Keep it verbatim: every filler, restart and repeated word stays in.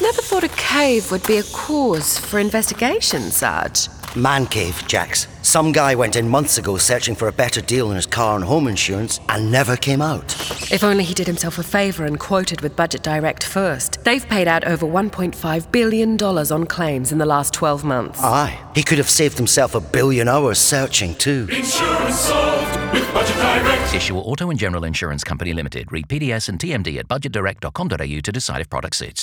Never thought a cave would be a cause for investigation, Sarge. Man cave, Jax. Some guy went in months ago searching for a better deal on his car and home insurance and never came out. If only he did himself a favour and quoted with Budget Direct first. They've paid out over one point five billion dollars on claims in the last twelve months. Aye. He could have saved himself a billion hours searching too. Insurance solved with Budget Direct. Issue Auto and General Insurance Company Limited. Read P D S and T M D at budget direct dot com dot a u to decide if product suits.